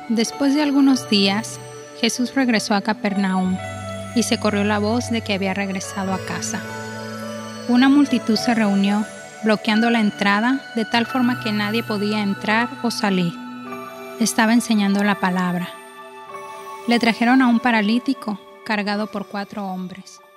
Después de algunos días, Jesús regresó a Capernaum y se corrió la voz de que había regresado a casa. Una multitud se reunió, bloqueando la entrada de tal forma que nadie podía entrar o salir. Estaba enseñando la palabra. Le trajeron a un paralítico cargado por 4 hombres.